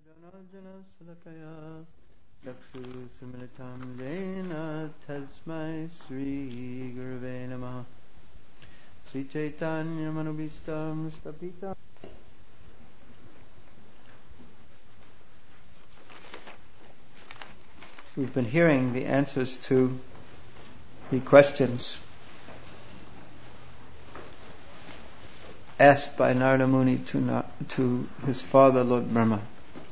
Janarjana Salakaya Chaksu Sumilitam Dena Tasmai Sri Gurave Namaha Sri Chaitanya Manubhistam Stapita. We've been hearing the answers to the questions asked by Narada Muni to his father, Lord Brahma.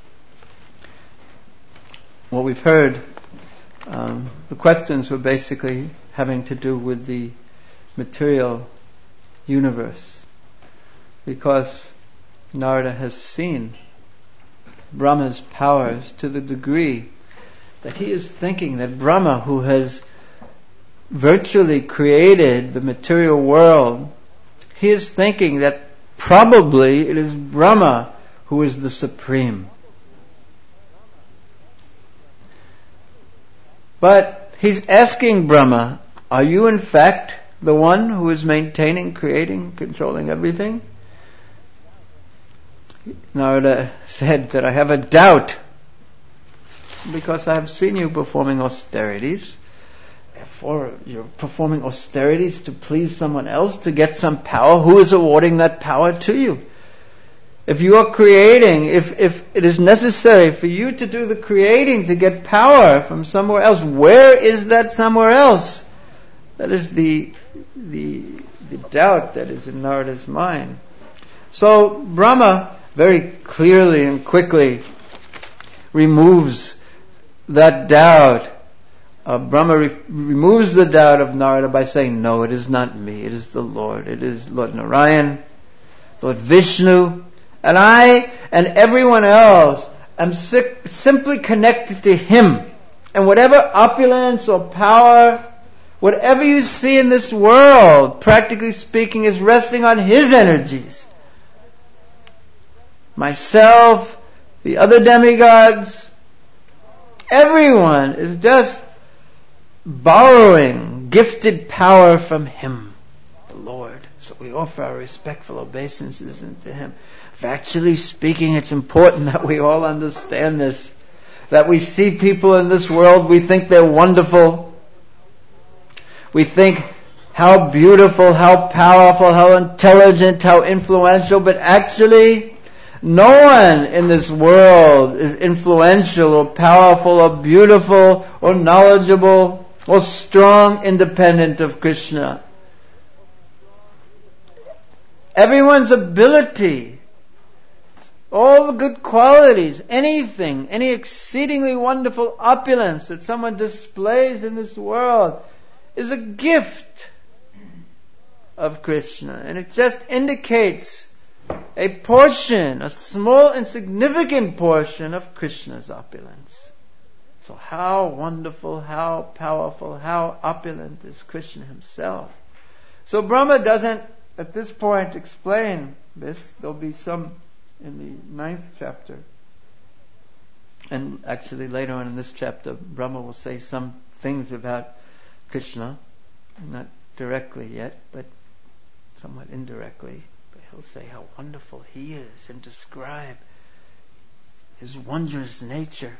What we've heard, the questions were basically having to do with the material universe, because Narada has seen Brahma's powers to the degree that he is thinking that Brahma, who has virtually created the material world, he is thinking that probably it is Brahma who is the supreme. But he's asking Brahma, are you in fact the one who is maintaining, creating, controlling everything? Narada said that I have a doubt, because I have seen you performing austerities. Therefore, you're performing austerities to please someone else, to get some power. Who is awarding that power to you? If you are creating, if it is necessary for you to do the creating to get power from somewhere else, where is that somewhere else? That is the doubt that is in Narada's mind. So Brahma very clearly and quickly removes that doubt. Brahma removes the doubt of Narada by saying, no, it is not me, it is the Lord. It is Lord Narayan, Lord Vishnu, and I and everyone else am simply connected to Him. And whatever opulence or power, whatever you see in this world, practically speaking, is resting on His energies. Myself, the other demigods, everyone is just borrowing gifted power from Him, the Lord. So we offer our respectful obeisances to Him. Factually speaking, it's important that we all understand this. That we see people in this world, we think they're wonderful. We think how beautiful, how powerful, how intelligent, how influential, but actually no one in this world is influential or powerful or beautiful or knowledgeable or strong, independent of Krishna. Everyone's ability, all the good qualities, anything, any exceedingly wonderful opulence that someone displays in this world is a gift of Krishna. And it just indicates a portion, a small insignificant portion of Krishna's opulence. So how wonderful, how powerful, how opulent is Krishna Himself. So Brahma doesn't at this point explain this. There'll be some in the 9th chapter. And actually later on in this chapter, Brahma will say some things about Krishna. Not directly yet, but somewhat indirectly. But he'll say how wonderful He is and describe His wondrous nature.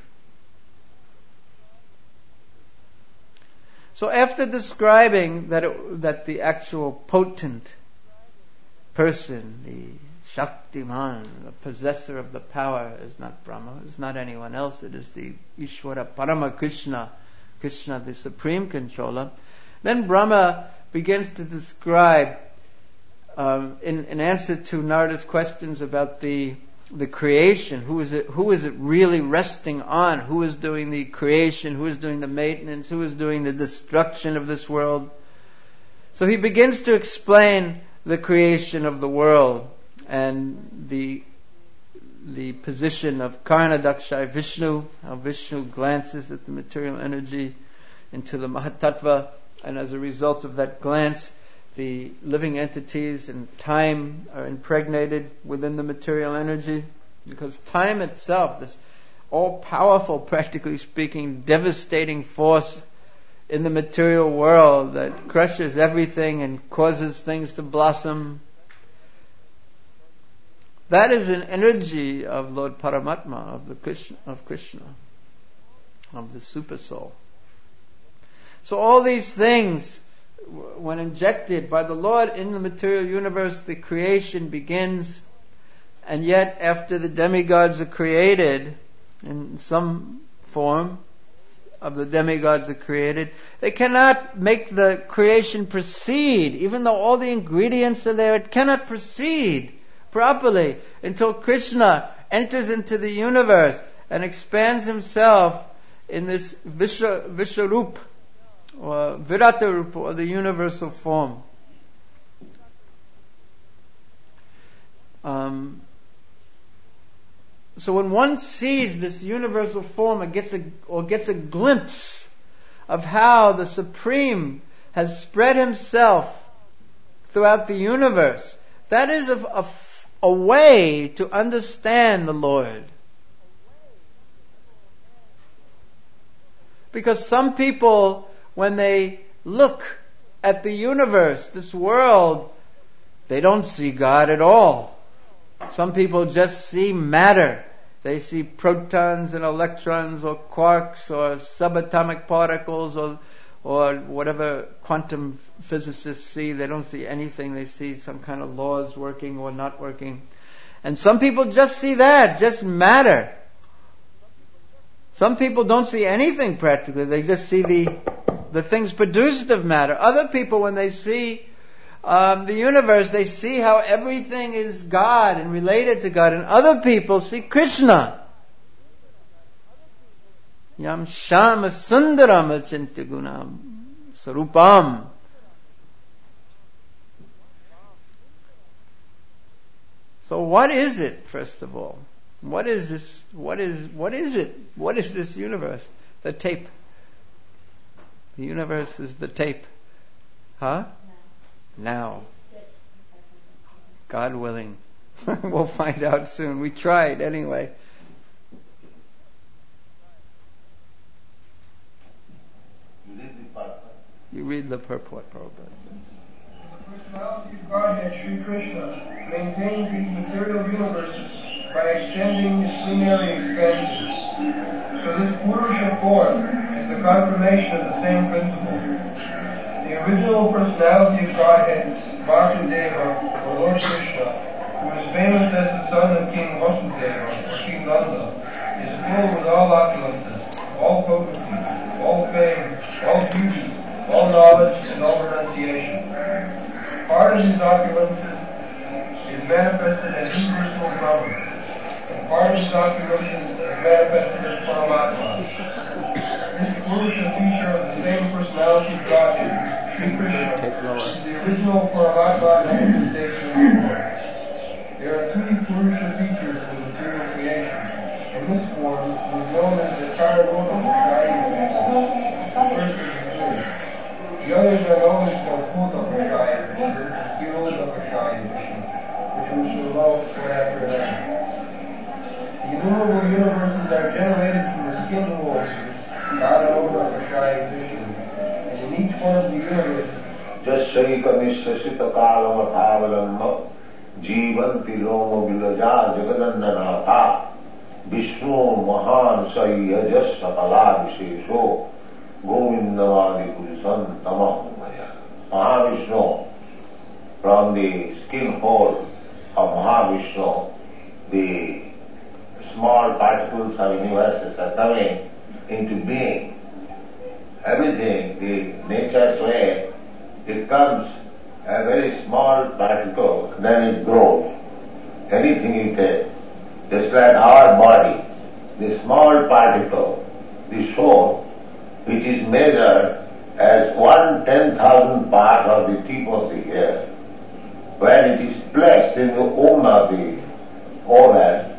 So after describing that the actual potent person, the Shaktiman, the possessor of the power, is not Brahma, is not anyone else, it is the Ishvara Parama Krishna, Krishna the supreme controller, then Brahma begins to describe, in answer to Narada's questions about the creation, who is it really resting on? Who is doing the creation? Who is doing the maintenance? Who is doing the destruction of this world? So he begins to explain the creation of the world and the position of Karnadaksha Vishnu, how Vishnu glances at the material energy into the Mahatattva, and as a result of that glance, the living entities and time are impregnated within the material energy, because time itself, this all-powerful, practically speaking, devastating force in the material world that crushes everything and causes things to blossom, That is an energy of Lord Paramatma, of Krishna, of the Super Soul. So all these things, when injected by the Lord in the material universe, the creation begins, and yet after the demigods are created, in some form of the demigods are created, they cannot make the creation proceed. Even though all the ingredients are there, it cannot proceed properly until Krishna enters into the universe and expands himself in this Vishwarup, or Viratarupa, or the universal form. So when one sees this universal form, or gets a glimpse of how the Supreme has spread himself throughout the universe, that is a way to understand the Lord. Because some people, when they look at the universe, this world, they don't see God at all. Some people just see matter. They see protons and electrons, or quarks, or subatomic particles, or whatever quantum physicists see. They don't see anything. They see some kind of laws working or not working. And some people just see that, just matter. Some people don't see anything practically. They just see the things produced of matter. Other people, when they see the universe, they see how everything is God and related to God. And other people see Krishna. Yam Shama Sundaram Achintagunam Sarupam. So what is it, first of all? What is this? What is it? What is this universe? The tape. The universe is the tape. Huh? Now. God willing. We'll find out soon. We tried anyway. You read the purport, Prabhupada. The personality of Godhead, Sri Krishna, maintains these material universes by extending disciplinary expansion. So this Purusha form is the confirmation of the same principle. The original personality of Godhead, Vasudeva, or Lord Krishna, who is famous as the son of King Vasudeva, or King Nanda, is filled with all opulences, all potency, all fame, all beauty, all knowledge, and all renunciation. Part of these opulences is manifested as impersonal Brahman, and part of these opulences is manifested as Paramatma. This Purusha feature of the same personality of Godhead, Sri Krishna, is the original Paramatma manifestation of the Lord. There are three Purusha features in the material creation, and this form is known as the Karanodha Vishaya. The first is the Guru. The others are known as the Kota Vishaya, the Kiroda Vishaya, which we shall know one after another. The innumerable universes are generated from the skin walls, Karanodha Vishaya Vishnu, and in each one of the universes, Jashaikamishtashita kalamatavalamba Jivanti Loma Vilaja Jagadandanatha Vishnu Mahan Sayajas Sakala Vishesho Govindavadi Purusan Tamahumaya. Mahavishnu, from the skin hole of Mahavishnu, the small particles of universes are coming into being. Everything, the nature's way, it comes a very small particle, then it grows. Anything you take, just like our body, the small particle, the soul, which is measured as 1/10,000th part of the tip of the hair, when it is placed in the womb of the woman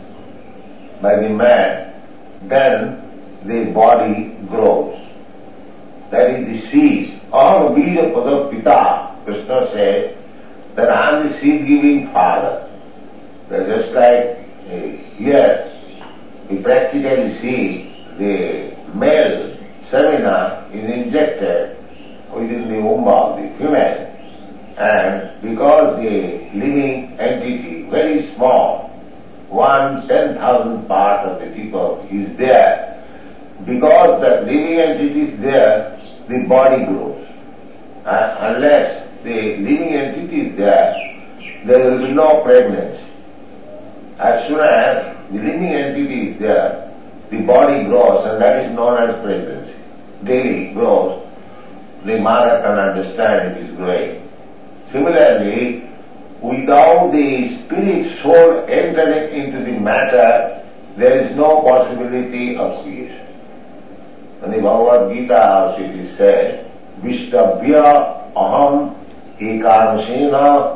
by the man, then the body grows. That is the seed. All Bija Padapita, Krishna said that I am the seed-giving father. That just like here, we practically see the male semina is injected within the womb of the female, and because the living entity, very small, 1/10,000 part of the people is there. Because the living entity is there, the body grows. Unless the living entity is there will be no pregnancy. As soon as the living entity is there, the body grows, and that is known as pregnancy. Daily grows. The mother can understand it is growing. Similarly, without the spirit soul entering into the matter, there is no possibility of creation. In the Bhagavad Gita also it is said, Vishtavya aham ekanasena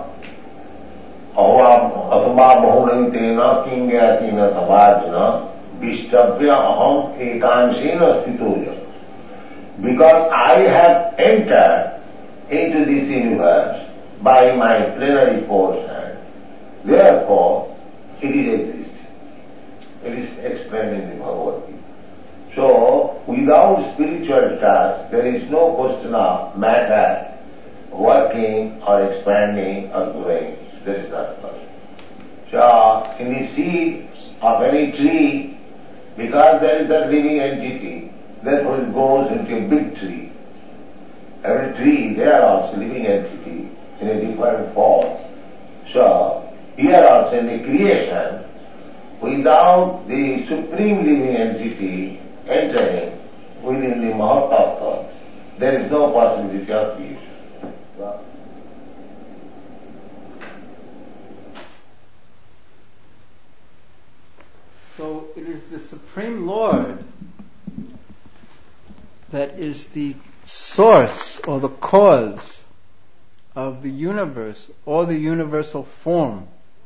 athva bahunantena kingyatena tavajana Vishtavya aham ekansena stitoja. Because I have entered into this universe by my plenary portion, therefore it is existing. It is explained in the Bhagavad Gita. So, without spiritual touch, there is no question of matter working or expanding or growing. That is not possible. So, in the seed of any tree, because there is that living entity, therefore it goes into a big tree. Every tree, there are also living entity in a different form. So, here also in the creation, without the supreme living entity entering within the Mahatattva, there is no possibility of creation. So it is the Supreme Lord that is the source or the cause of the universe or the universal form.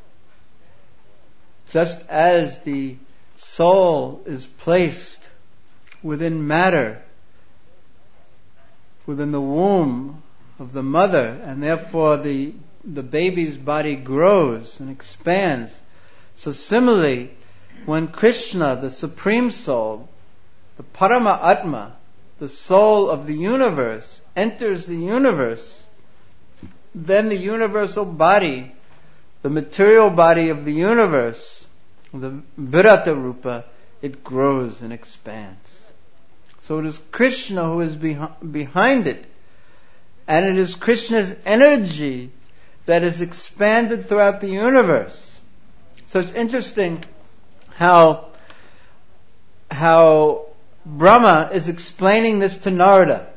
Just as the soul is placed within matter, within the womb of the mother, and therefore the baby's body grows and expands. So similarly, when Krishna, the Supreme Soul, the Parama Atma, the soul of the universe, enters the universe, then the universal body, the material body of the universe, the Virata Rupa, it grows and expands. So it is Krishna who is behind it. And it is Krishna's energy that is expanded throughout the universe. So it's interesting how Brahma is explaining this to Narada.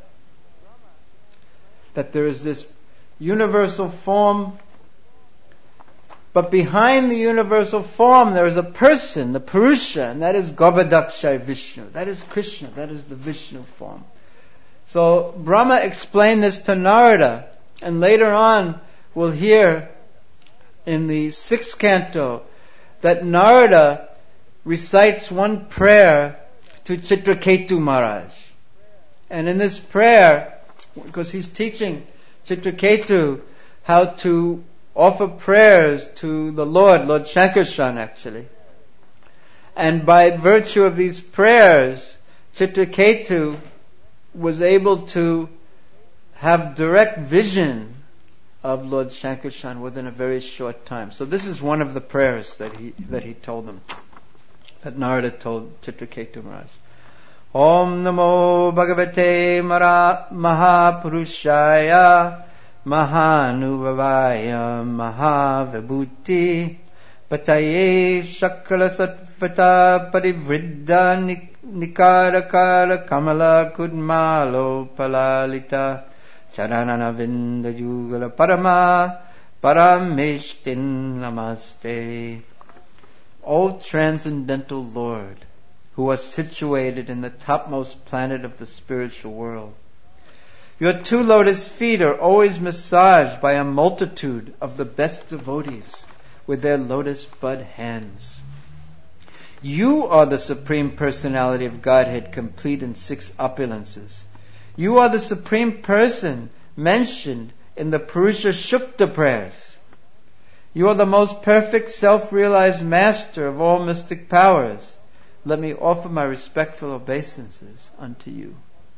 That there is this universal form, but behind the universal form there is a person, the Purusha, and that is Garbhadakshay Vishnu. That is Krishna, that is the Vishnu form. So Brahma explained this to Narada, and later on we'll hear in the 6th canto that Narada recites one prayer to Chitraketu Maharaj. And in this prayer, because he's teaching Chitraketu how to offer prayers to the Lord Shankarshan actually. And by virtue of these prayers, Chitraketu was able to have direct vision of Lord Shankarshan within a very short time. So this is one of the prayers that he told them, that Narada told Chitraketu Maharaj. Om Namo Bhagavate Mahapurushaya Mahanubhavaya Mahavibhuti Pataye Shakala Satvata Parivriddha Nikarakara Kamala Kudmalo Palalita Charanana Vinda Yugala Parama Parameshtin Namaste. O Transcendental Lord, who are situated in the topmost planet of the spiritual world, your 2 lotus feet are always massaged by a multitude of the best devotees with their lotus bud hands. You are the Supreme Personality of Godhead, complete in 6 opulences. You are the Supreme Person mentioned in the Purusha Shukta prayers. You are the most perfect self-realized master of all mystic powers. Let me offer my respectful obeisances unto you.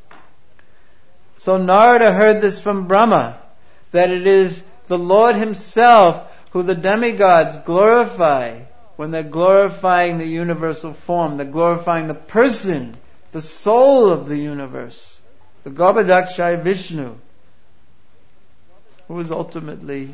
So Narada heard this from Brahma, that it is the Lord himself who the demigods glorify when they're glorifying the universal form, they're glorifying the person, the soul of the universe, the Garbhodakshaya Vishnu, who is ultimately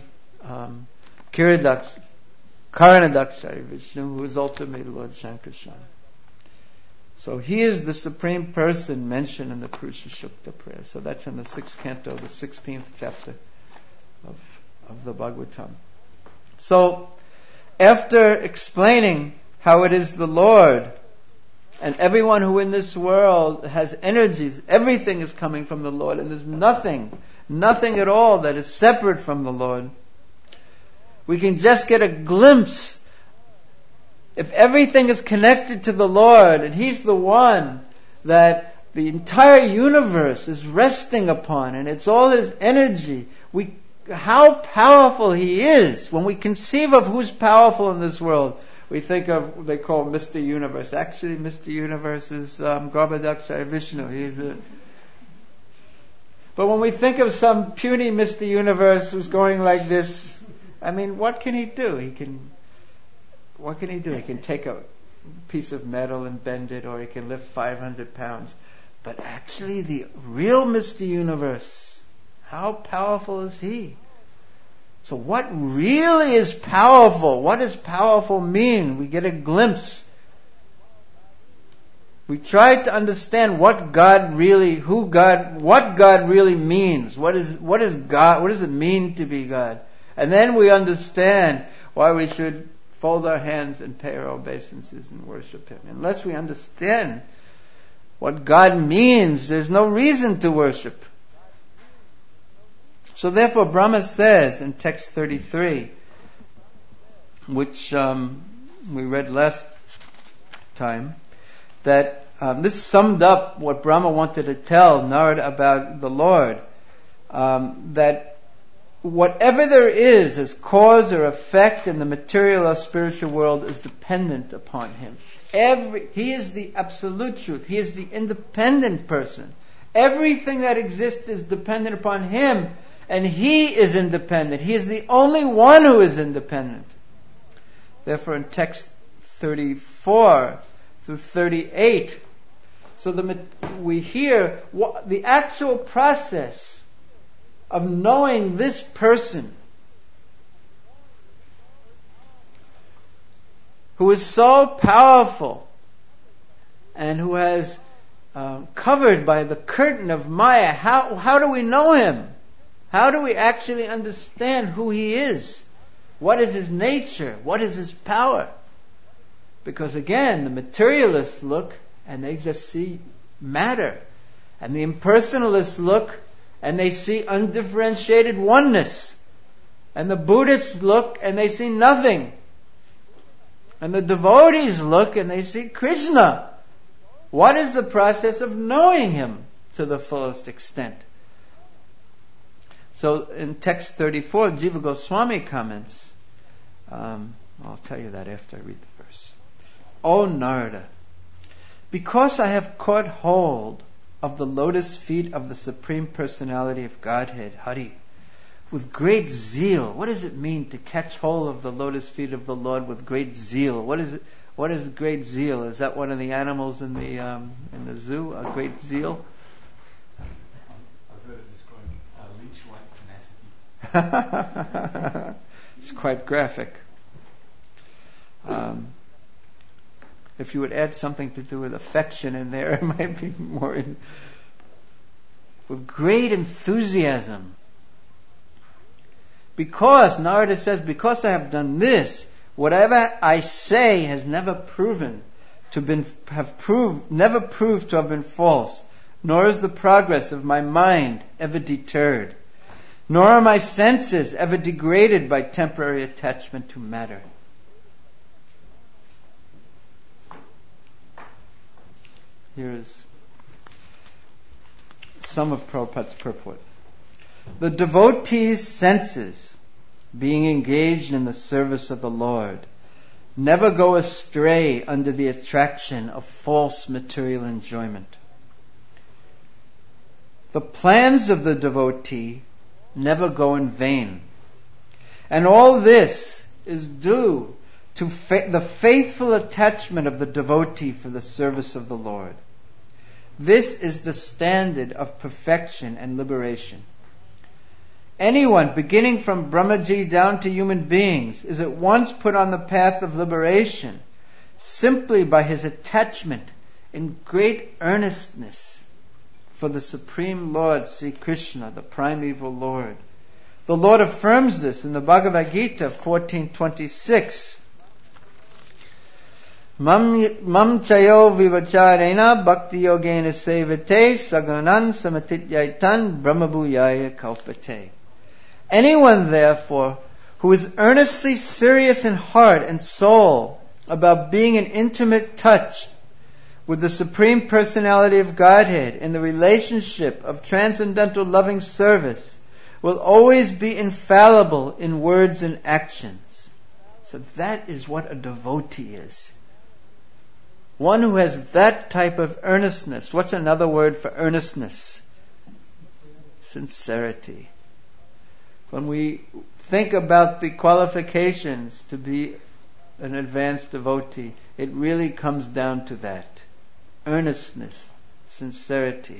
Karanadakshaya Vishnu, who is ultimately Lord Shankarshan. So he is the Supreme Person mentioned in the Purusha Sukta prayer. So that's in the 6th canto, the 16th chapter of the Bhagavatam. So, after explaining how it is the Lord, and everyone who in this world has energies, everything is coming from the Lord, and there's nothing at all that is separate from the Lord, we can just get a glimpse. If everything is connected to the Lord, and He's the one that the entire universe is resting upon, and it's all His energy, how powerful He is. When we conceive of who's powerful in this world, we think of what they call Mr. Universe. Actually, Mr. Universe is Garbhodakshaya Vishnu. But when we think of some puny Mr. Universe who's going like this, I mean, what can he do? What can he do? He can take a piece of metal and bend it, or he can lift 500 pounds. But actually, the real Mr. Universe, how powerful is He? So what really is powerful? What does powerful mean? We get a glimpse. We try to understand what God really means. What is God? What does it mean to be God? And then we understand why we should fold our hands and pay our obeisances and worship Him. Unless we understand what God means, there's no reason to worship. So therefore Brahma says in text 33, which we read last time, that this summed up what Brahma wanted to tell Narada about the Lord, that whatever there is as cause or effect in the material or spiritual world is dependent upon Him. He is the absolute truth. He is the independent person. Everything that exists is dependent upon Him, and He is independent. He is the only one who is independent. Therefore, in text 34 through 38, so we hear the actual process of knowing this person who is so powerful and who has covered by the curtain of Maya. How do we know Him? How do we actually understand who He is? What is His nature? What is His power? Because again, the materialists look and they just see matter, and the impersonalists look and they see undifferentiated oneness. And the Buddhists look and they see nothing. And the devotees look and they see Krishna. What is the process of knowing Him to the fullest extent? So in text 34, Jiva Goswami comments, I'll tell you that after I read the verse. O Narada, because I have caught hold of the lotus feet of the Supreme Personality of Godhead, Hari, with great zeal. What does it mean to catch hold of the lotus feet of the Lord with great zeal? What is great zeal? Is that one of the animals in the zoo? A great zeal? I've heard it described leech-like tenacity. It's quite graphic. If you would add something to do with affection in there, it might be more with great enthusiasm. Because, Narada says, because I have done this, whatever I say has never proved to have been false, nor is the progress of my mind ever deterred, nor are my senses ever degraded by temporary attachment to matter. Here is some of Prabhupada's purport. The devotee's senses, being engaged in the service of the Lord, never go astray under the attraction of false material enjoyment. The plans of the devotee never go in vain. And all this is due to the faithful attachment of the devotee for the service of the Lord. This is the standard of perfection and liberation. Anyone, beginning from Brahmaji down to human beings, is at once put on the path of liberation simply by his attachment in great earnestness for the Supreme Lord, Sri Krishna, the primeval Lord. The Lord affirms this in the Bhagavad Gita 14:26. Mam chayo vivacharena bhakti yogena sevate saganan samatityaitan brahmabhuyaya kalpate. Anyone, therefore, who is earnestly serious in heart and soul about being in intimate touch with the Supreme Personality of Godhead in the relationship of transcendental loving service, will always be infallible in words and actions. So that is what a devotee is. One who has that type of earnestness. What's another word for earnestness? Sincerity. When we think about the qualifications to be an advanced devotee, it really comes down to that. Earnestness, sincerity.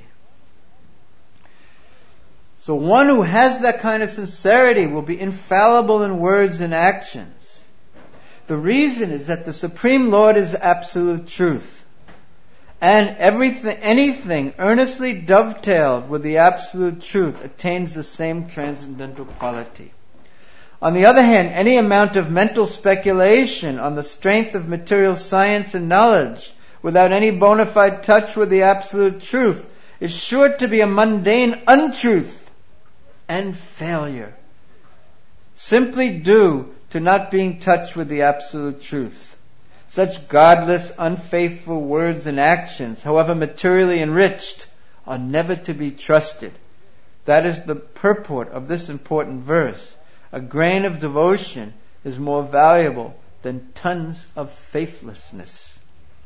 So one who has that kind of sincerity will be infallible in words and actions. The reason is that the Supreme Lord is absolute truth. And anything earnestly dovetailed with the absolute truth attains the same transcendental quality. On the other hand, any amount of mental speculation on the strength of material science and knowledge without any bona fide touch with the absolute truth is sure to be a mundane untruth and failure, simply due to not being touched with the absolute truth. Such godless, unfaithful words and actions, however materially enriched, are never to be trusted. That is the purport of this important verse. A grain of devotion is more valuable than tons of faithlessness.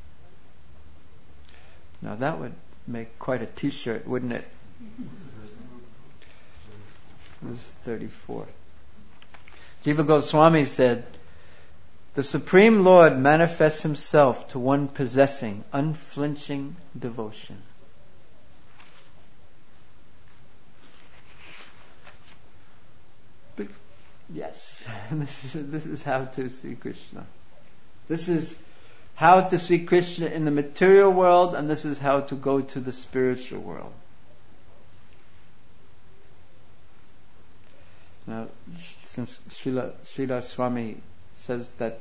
Now that would make quite a t-shirt, wouldn't it? Verse 34. Jiva Goswami said, the Supreme Lord manifests himself to one possessing unflinching devotion. But, yes, this is how to see Krishna. This is how to see Krishna in the material world, and this is how to go to the spiritual world. Now, since Srila Swami says that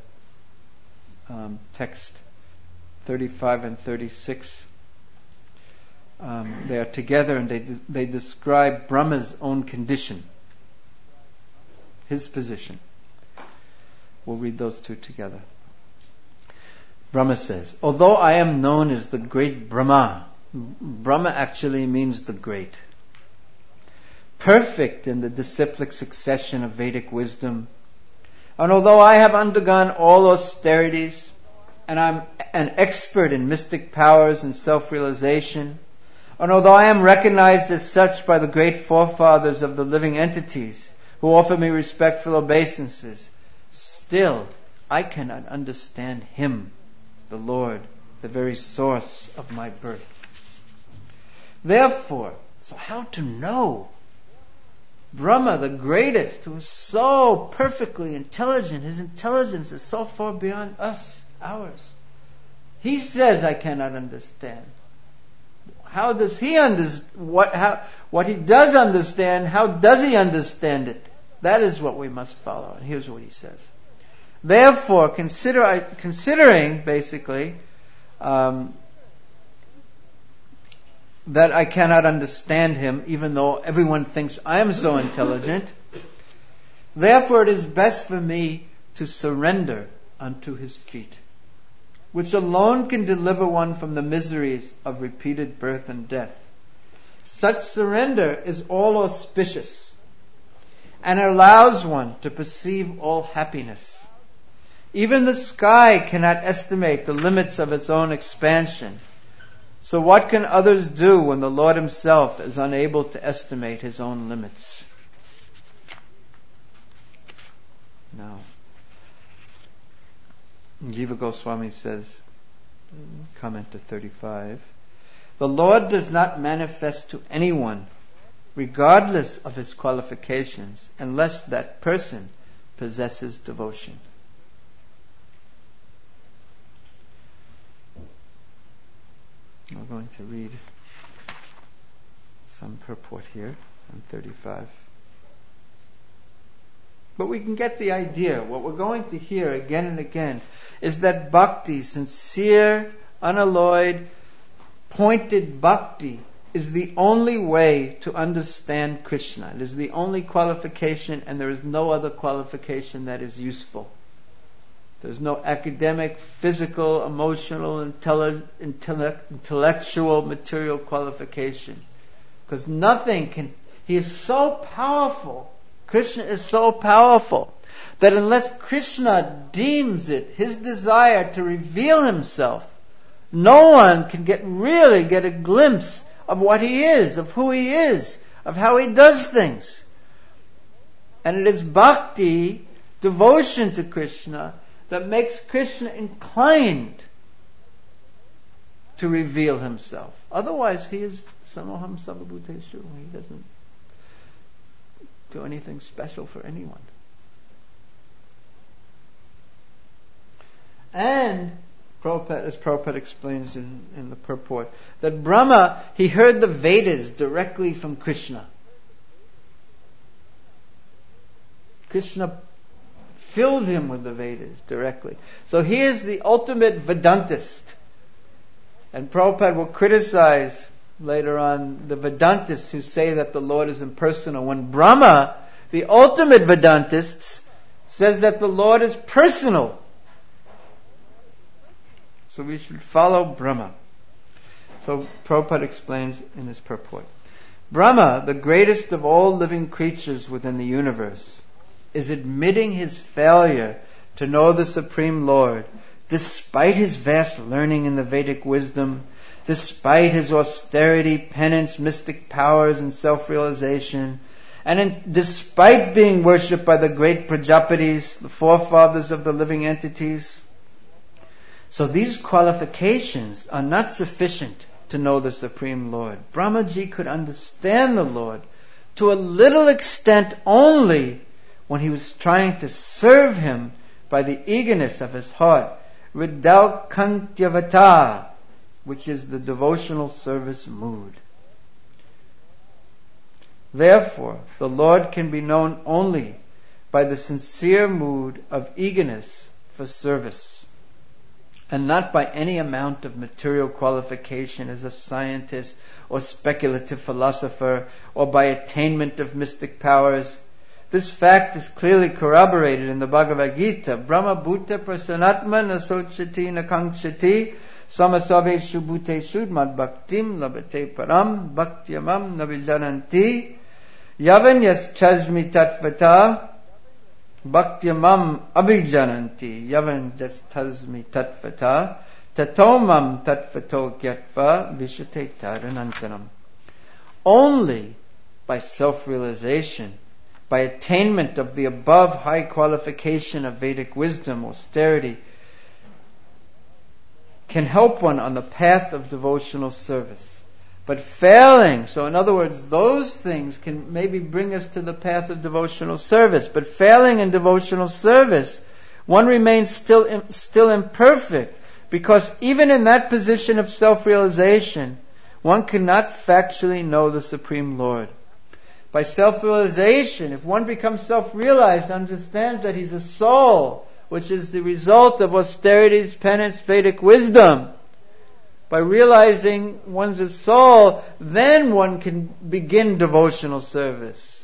text 35 and 36, they are together and they describe Brahma's own condition, his position. We'll read those two together. Brahma says, although I am known as the great Brahma, Brahma actually means the great, perfect in the disciplic succession of Vedic wisdom, and although I have undergone all austerities, and I'm an expert in mystic powers and self-realization, and although I am recognized as such by the great forefathers of the living entities who offer me respectful obeisances, still I cannot understand Him, the Lord, the very source of my birth. Therefore, so how to know Brahma, the greatest, who is so perfectly intelligent? His intelligence is so far beyond us, ours. He says, I cannot understand. How does he understand? What he does understand, how does he understand it? That is what we must follow. And here's what he says. Therefore, considering basically that I cannot understand him, even though everyone thinks I am so intelligent, therefore it is best for me to surrender unto his feet, which alone can deliver one from the miseries of repeated birth and death. Such surrender is all auspicious and allows one to perceive all happiness. Even the sky cannot estimate the limits of its own expansion. So what can others do when the Lord Himself is unable to estimate His own limits? Now, Jiva Goswami says, comment to 35, the Lord does not manifest to anyone, regardless of his qualifications, unless that person possesses devotion. I'm going to read some purport here on 35. But we can get the idea. What we're going to hear again and again is that bhakti, sincere, unalloyed, pointed bhakti, is the only way to understand Krishna. It is the only qualification, and there is no other qualification that is useful. There's no academic, physical, emotional, intellectual, material qualification. Because nothing can... He is so powerful. Krishna is so powerful that unless Krishna deems it his desire to reveal himself, no one can really get a glimpse of what he is, of who he is, of how he does things. And it is bhakti, devotion to Krishna, that makes Krishna inclined to reveal himself. Otherwise, he is samoham sarvabhuteshu. He doesn't do anything special for anyone. And as Prabhupada explains in the purport, that Brahma, he heard the Vedas directly from Krishna. Krishna filled him with the Vedas directly. So he is the ultimate Vedantist. And Prabhupada will criticize later on the Vedantists who say that the Lord is impersonal, when Brahma, the ultimate Vedantist, says that the Lord is personal. So we should follow Brahma. So Prabhupada explains in his purport. Brahma, the greatest of all living creatures within the universe, is admitting his failure to know the Supreme Lord, despite his vast learning in the Vedic wisdom, despite his austerity, penance, mystic powers, and self-realization, and despite being worshipped by the great Prajapatis, the forefathers of the living entities. So these qualifications are not sufficient to know the Supreme Lord. Brahmaji could understand the Lord to a little extent only when he was trying to serve him by the eagerness of his heart. Ridakantyavata, which is the devotional service mood. Therefore, the Lord can be known only by the sincere mood of eagerness for service, and not by any amount of material qualification as a scientist or speculative philosopher, or by attainment of mystic powers. This fact is clearly corroborated in the Bhagavad Gita. Brahma bhuta prasanatma nasochati nakankshati samasave shubhute shudmad bhaktim labate param bhaktyamam navijananti yavan yaschazmi tatvata bhaktyamam abhijananti yavan yaschazmi tatvata tatomam tatvato gyatva vishate taranantanam. Only by self-realization, by attainment of the above high qualification of Vedic wisdom, austerity, can help one on the path of devotional service. But failing, so in other words, those things can maybe bring us to the path of devotional service, but failing in devotional service, one remains still imperfect, because even in that position of self-realization, one cannot factually know the Supreme Lord. By self-realization, if one becomes self-realized, understands that he's a soul, which is the result of austerities, penance, Vedic wisdom. By realizing one's a soul, then one can begin devotional service.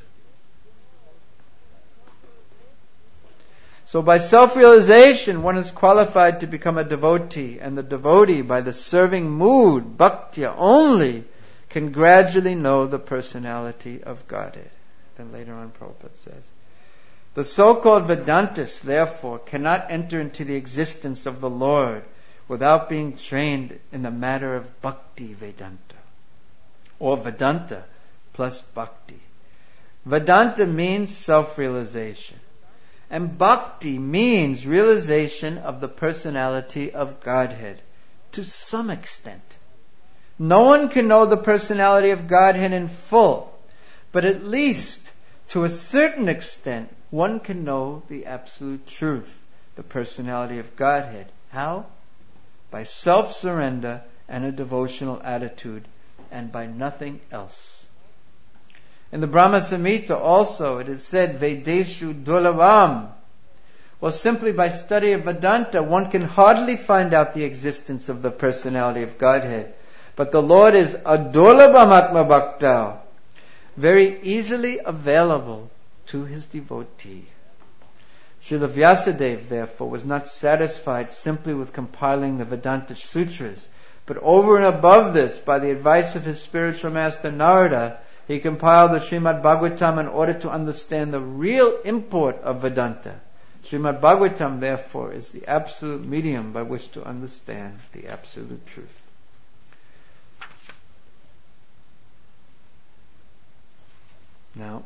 So by self-realization, one is qualified to become a devotee, and the devotee, by the serving mood, bhaktya only, can gradually know the personality of Godhead. Then later on Prabhupada says, the so-called Vedantists, therefore, cannot enter into the existence of the Lord without being trained in the matter of Bhakti Vedanta, or Vedanta plus Bhakti. Vedanta means self-realization, And bhakti means realization of the personality of Godhead to some extent. No one can know the personality of Godhead in full, but at least to a certain extent, one can know the absolute truth, the personality of Godhead. How? By self-surrender and a devotional attitude, and by nothing else. In the Brahma Samhita also it is said, Vedeshu Dulavam. Well, simply by study of Vedanta, one can hardly find out the existence of the personality of Godhead. But the Lord is Adulabam Atma Bhakta, very easily available to his devotee. Srila Vyasadeva, therefore, was not satisfied simply with compiling the Vedanta Sutras, but over and above this, by the advice of his spiritual master Narada, he compiled the Srimad Bhagavatam in order to understand the real import of Vedanta. Srimad Bhagavatam, therefore, is the absolute medium by which to understand the absolute truth. Now,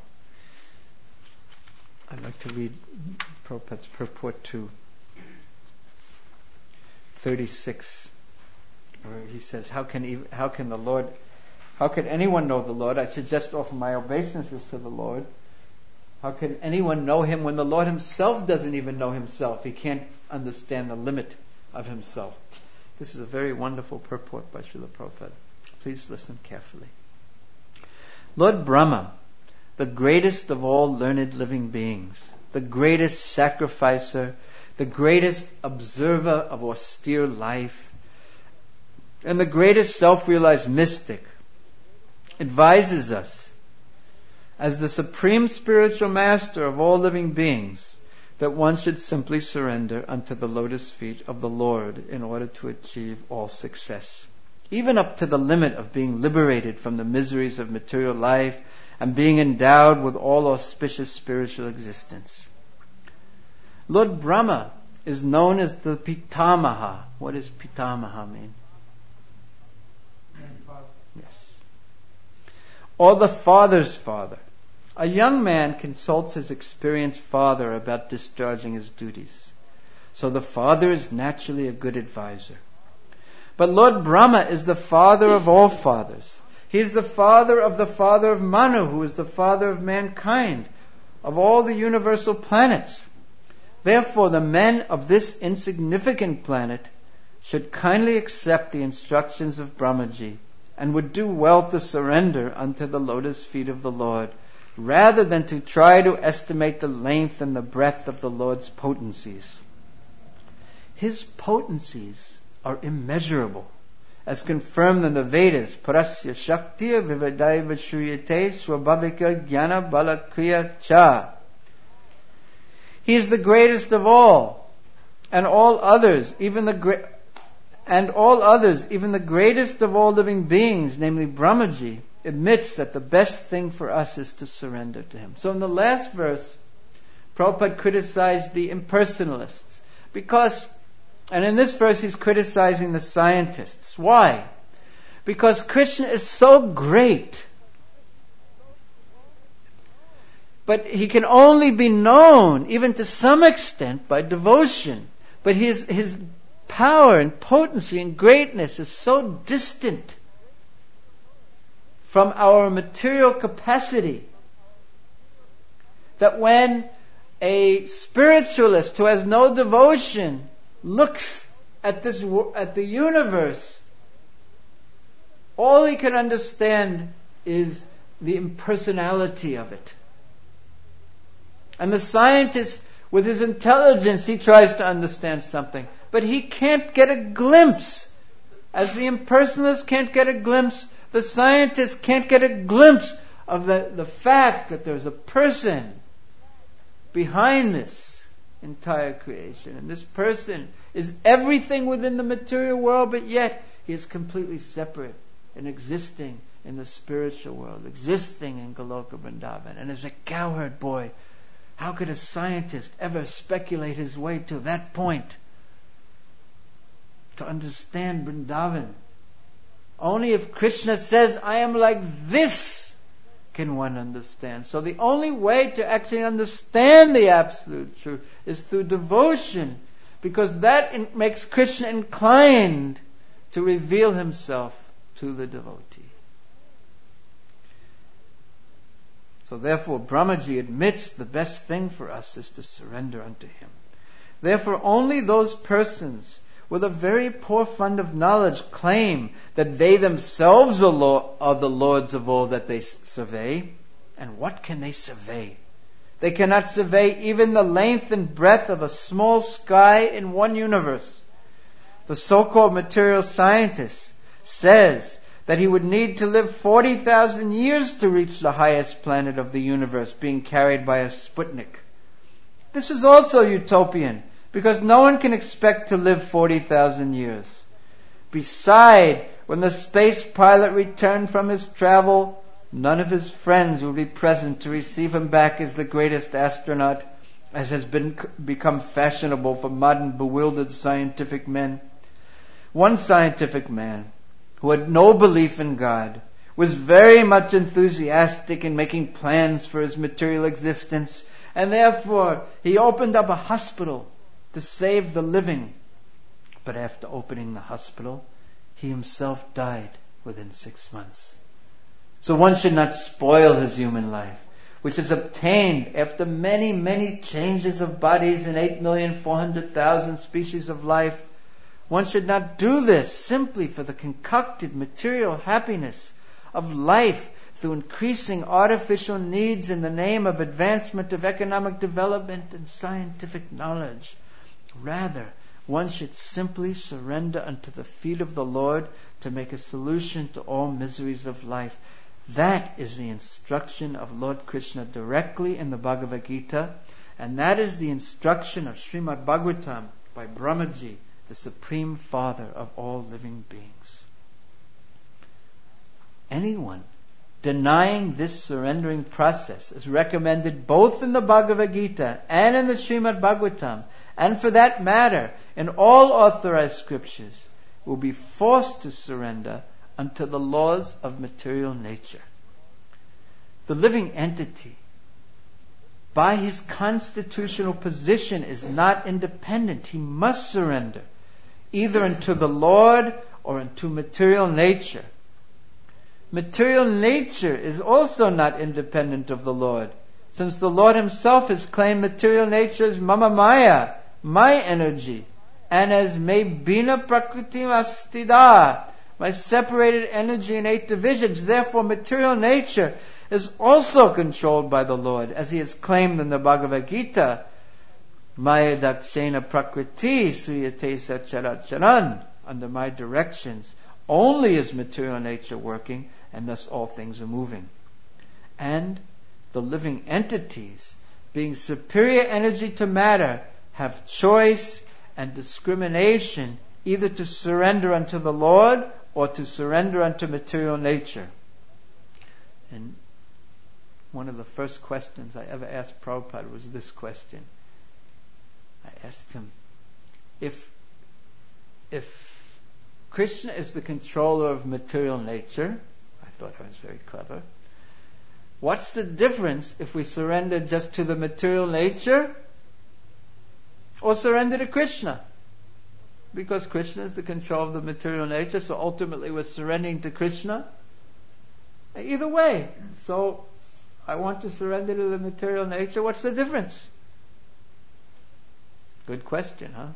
I'd like to read Prabhupada's purport to 36, where he says, how can anyone know the Lord? I should just offer my obeisances to the Lord. How can anyone know him when the Lord himself doesn't even know himself? He can't understand the limit of himself. This is a very wonderful purport by Srila Prabhupada. Please listen carefully. Lord Brahma, the greatest of all learned living beings, the greatest sacrificer, the greatest observer of austere life, and the greatest self-realized mystic, advises us, as the supreme spiritual master of all living beings, that one should simply surrender unto the lotus feet of the Lord in order to achieve all success, even up to the limit of being liberated from the miseries of material life and being endowed with all auspicious spiritual existence. Lord Brahma is known as the Pitamaha. What does Pitamaha mean? Yes. Or the father's father. A young man consults his experienced father about discharging his duties. So the father is naturally a good advisor. But Lord Brahma is the father of all fathers. He is the father of Manu, who is the father of mankind, of all the universal planets. Therefore, the men of this insignificant planet should kindly accept the instructions of Brahmaji and would do well to surrender unto the lotus feet of the Lord, rather than to try to estimate the length and the breadth of the Lord's potencies. His potencies are immeasurable, as confirmed in the Vedas. Parasya Shaktiya Vivadaiva Shriyate Swabhavika Jnana Balakriya Cha. He is the greatest of all, and all others, even the greatest of all living beings, namely Brahmaji, admits that the best thing for us is to surrender to him. So in the last verse, Prabhupada criticized the impersonalists, and in this verse he's criticizing the scientists. Why? Because Krishna is so great, but he can only be known, even to some extent, by devotion. But his power and potency and greatness is so distant from our material capacity that when a spiritualist who has no devotion looks at the universe, all he can understand is the impersonality of it. And the scientist, with his intelligence, he tries to understand something, but he can't get a glimpse. As the impersonalist can't get a glimpse, the scientist can't get a glimpse of the fact that there's a person behind this entire creation. And this person is everything within the material world, but yet he is completely separate and existing in the spiritual world, existing in Goloka Vrindavan. And as a cowherd boy, how could a scientist ever speculate his way to that point? To understand Vrindavan. Only if Krishna says, I am like this, can one understand? So the only way to actually understand the Absolute Truth is through devotion, because that makes Krishna inclined to reveal himself to the devotee. So therefore, Brahmaji admits the best thing for us is to surrender unto him. Therefore, only those persons with a very poor fund of knowledge claim that they themselves are the lords of all that they survey. And what can they survey? They cannot survey even the length and breadth of a small sky in one universe. The so-called material scientist says that he would need to live 40,000 years to reach the highest planet of the universe, being carried by a Sputnik. This is also utopian, because no one can expect to live 40,000 years. Beside, when the space pilot returned from his travel, none of his friends will be present to receive him back as the greatest astronaut, as has become fashionable for modern bewildered scientific men. One scientific man, who had no belief in God, was very much enthusiastic in making plans for his material existence, and therefore he opened up a hospital to save the living. But after opening the hospital, he himself died within 6 months. So one should not spoil his human life, which is obtained after many, many changes of bodies in 8,400,000 species of life. One should not do this simply for the concocted material happiness of life through increasing artificial needs in the name of advancement of economic development and scientific knowledge. Rather, one should simply surrender unto the feet of the Lord to make a solution to all miseries of life. That is the instruction of Lord Krishna directly in the Bhagavad Gita, and that is the instruction of Srimad Bhagavatam by Brahmaji, the Supreme Father of all living beings. Anyone denying this surrendering process is recommended both in the Bhagavad Gita and in the Srimad Bhagavatam, and for that matter, in all authorized scriptures, will be forced to surrender unto the laws of material nature. The living entity, by his constitutional position, is not independent. He must surrender either unto the Lord or unto material nature. Material nature is also not independent of the Lord, since the Lord himself has claimed material nature as Mama Maya, my energy, and as Me Bina Prakriti Astida, my separated energy in 8 divisions. Therefore, material nature is also controlled by the Lord, as he has claimed in the Bhagavad Gita, Maya Dakshena Prakriti Suyate Sacharacharan. Under my directions only is material nature working, and thus all things are moving. And the living entities, being superior energy to matter, have choice and discrimination either to surrender unto the Lord or to surrender unto material nature. And one of the first questions I ever asked Prabhupada was this question. I asked him, if Krishna is the controller of material nature, I thought I was very clever, what's the difference if we surrender just to the material nature or surrender to Krishna? Because Krishna is the control of the material nature, so ultimately we're surrendering to Krishna. Either way. So I want to surrender to the material nature. What's the difference? Good question, huh?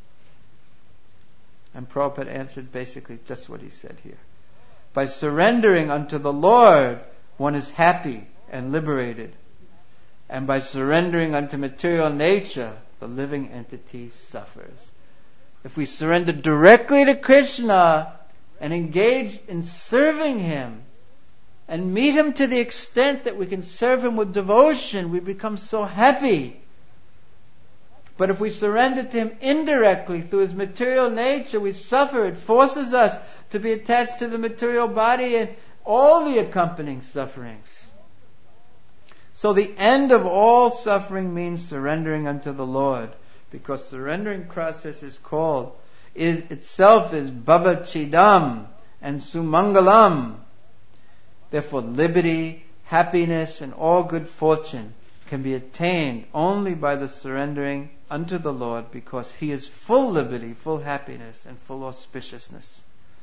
And Prabhupada answered basically just what he said here. By surrendering unto the Lord, one is happy and liberated. And by surrendering unto material nature, the living entity suffers. If we surrender directly to Krishna and engage in serving him and meet him to the extent that we can serve him with devotion, we become so happy. But if we surrender to him indirectly through his material nature, we suffer. It forces us to be attached to the material body and all the accompanying sufferings. So the end of all suffering means surrendering unto the Lord, because surrendering process is itself is Bhava Chidam and Sumangalam. Therefore liberty happiness, and all good fortune can be attained only by the surrendering unto the Lord, because He is full liberty, full happiness, and full auspiciousness.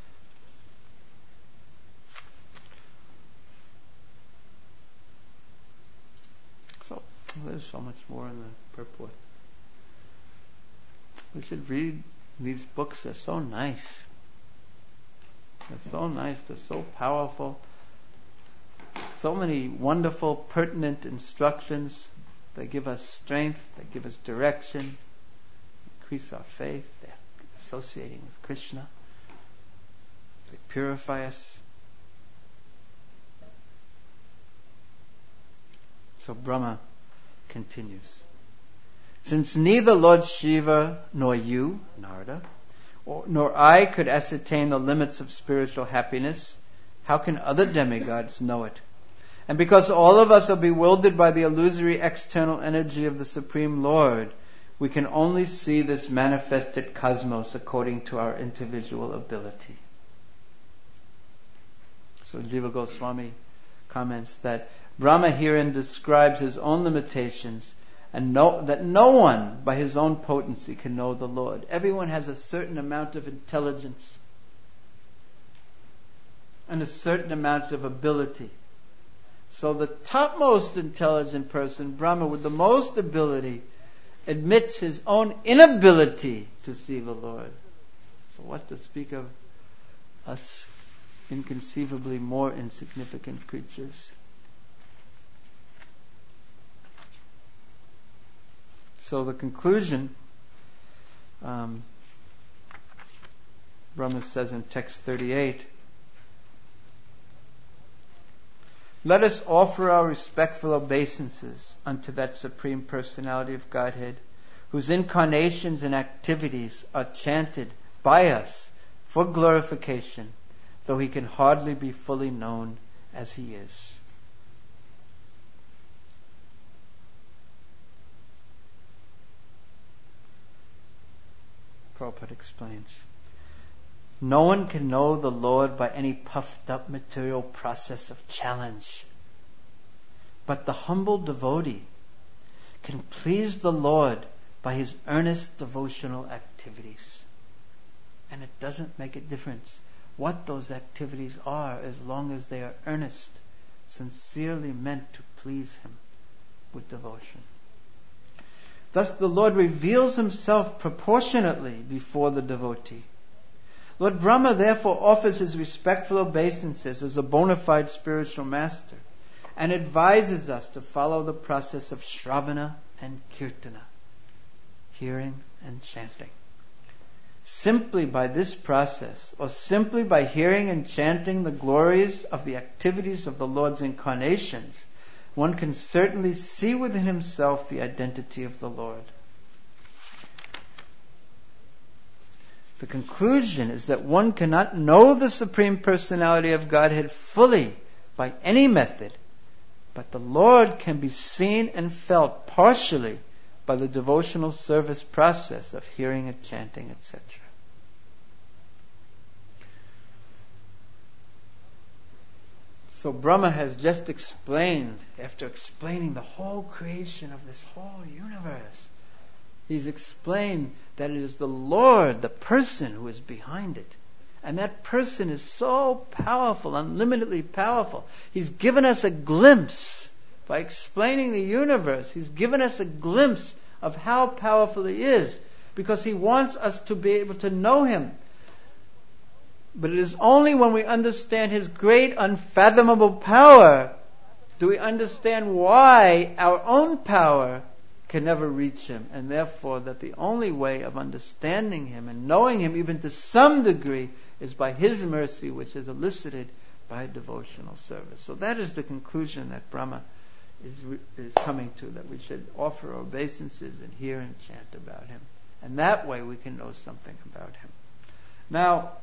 So, there's so much more in the purport. We should read these books. They're so nice. They're so nice. They're so powerful. So many wonderful, pertinent instructions. They give us strength. They give us direction. Increase our faith. They're associating with Krishna. They purify us. So Brahma continues. Since neither Lord Shiva nor you, Narada, nor I could ascertain the limits of spiritual happiness, how can other demigods know it? And because all of us are bewildered by the illusory external energy of the Supreme Lord, we can only see this manifested cosmos according to our individual ability. So Jiva Goswami comments that Brahma herein describes his own limitations, and that no one by his own potency can know the Lord. Everyone has a certain amount of intelligence and a certain amount of ability. So the topmost intelligent person, Brahma, with the most ability, admits his own inability to see the Lord. So what to speak of us inconceivably more insignificant creatures? So the conclusion, Brahma says in text 38, let us offer our respectful obeisances unto that Supreme Personality of Godhead, whose incarnations and activities are chanted by us for glorification, though He can hardly be fully known as He is. Prabhupada explains, no one can know the Lord by any puffed up material process of challenge. But the humble devotee can please the Lord by his earnest devotional activities. And it doesn't make a difference what those activities are, as long as they are earnest, sincerely meant to please Him with devotion. Thus the Lord reveals Himself proportionately before the devotee. Lord Brahma therefore offers his respectful obeisances as a bona fide spiritual master, and advises us to follow the process of Shravana and Kirtana, hearing and chanting. Simply by this process, or simply by hearing and chanting the glories of the activities of the Lord's incarnations, one can certainly see within himself the identity of the Lord. The conclusion is that one cannot know the Supreme Personality of Godhead fully by any method, but the Lord can be seen and felt partially by the devotional service process of hearing and chanting, etc. So Brahma has just explained, after explaining the whole creation of this whole universe, he's explained that it is the Lord, the person, who is behind it. And that person is so powerful, unlimitedly powerful. He's given us a glimpse. By explaining the universe, He's given us a glimpse of how powerful He is, because He wants us to be able to know Him. But it is only when we understand His great unfathomable power do we understand why our own power can never reach Him, and therefore that the only way of understanding Him and knowing Him even to some degree is by His mercy, which is elicited by devotional service. So that is the conclusion that Brahma is coming to, that we should offer obeisances and hear and chant about Him. And that way we can know something about Him. Now,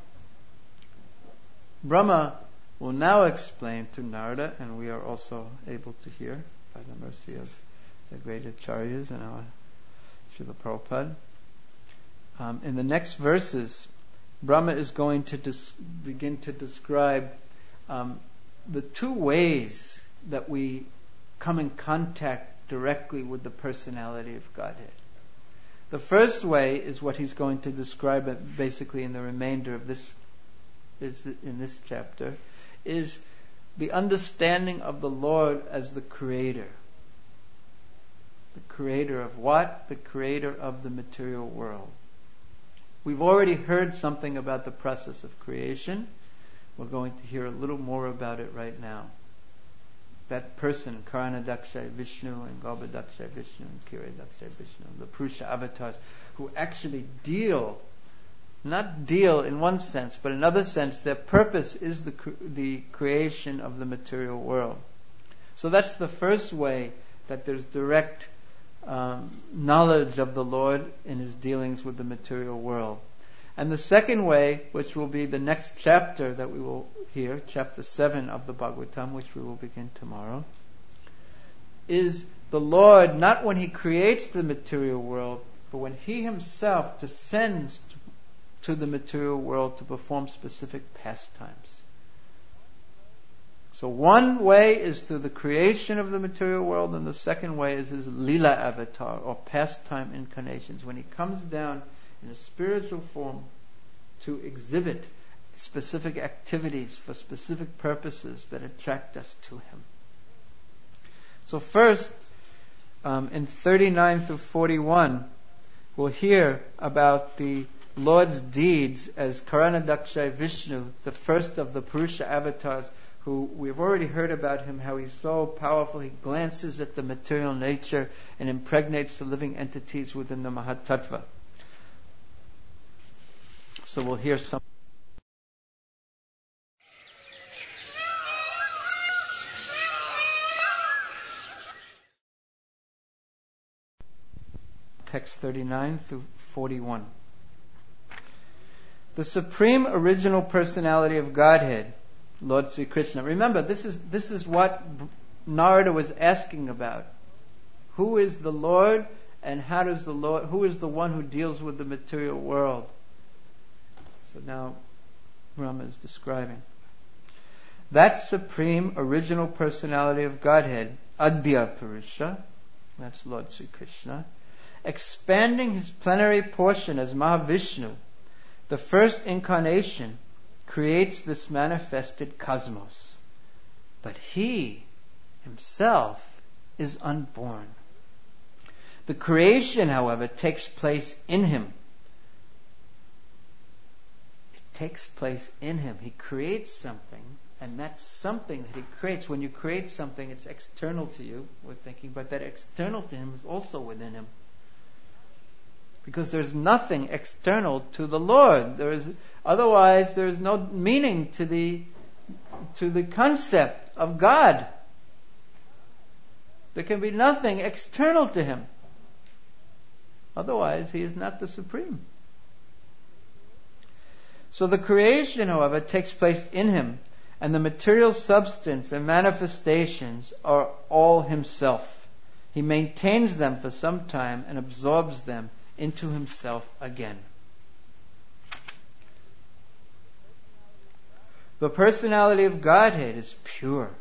Brahma will now explain to Narada, and we are also able to hear by the mercy of the great acharyas and our Srila Prabhupada. In the next verses, Brahma is going to begin to describe the two ways that we come in contact directly with the personality of Godhead. The first way is what he's going to describe basically in the remainder of this, in this chapter, is the understanding of the Lord as the creator. The creator of what? The creator of the material world. We've already heard something about the process of creation. We're going to hear a little more about it right now. That person, Karanadakshay Vishnu and Garbhadakshay Vishnu and Kiradakshay Vishnu, the Purusha avatars, who actually not deal in one sense, but in another sense, their purpose is the creation of the material world. So that's the first way that there's direct knowledge of the Lord in his dealings with the material world. And the second way, which will be the next chapter that we will hear, chapter 7 of the Bhagavatam, which we will begin tomorrow, is the Lord, not when he creates the material world, but when he himself descends to the material world to perform specific pastimes. So one way is through the creation of the material world, and the second way is his Leela avatar, or pastime incarnations, when he comes down in a spiritual form to exhibit specific activities for specific purposes that attract us to him. So first, in 39 through 41, we'll hear about the Lord's deeds as Karanadakshay Vishnu, the first of the Purusha avatars, who we've already heard about him, how he's so powerful. He glances at the material nature and impregnates the living entities within the Mahatattva. So we'll hear some. Text 39 through 41. The Supreme Original Personality of Godhead, Lord Sri Krishna. Remember, this is what Narada was asking about. Who is the Lord, and who is the one who deals with the material world? So now Brahma is describing. That Supreme Original Personality of Godhead, Adya Purusha, that's Lord Sri Krishna, expanding his plenary portion as Mahavishnu, the first incarnation, creates this manifested cosmos. But he himself is unborn. The creation, however, takes place in him. It takes place in him. He creates something, and that's something that he creates. When you create something, it's external to you, we're thinking, but that external to him is also within him. Because there's nothing external to the Lord. Otherwise there is no meaning to the concept of God. There can be nothing external to him. Otherwise he is not the Supreme. So the creation, however, takes place in him, and the material substance and manifestations are all himself. He maintains them for some time and absorbs them into himself again. The personality of Godhead is pure.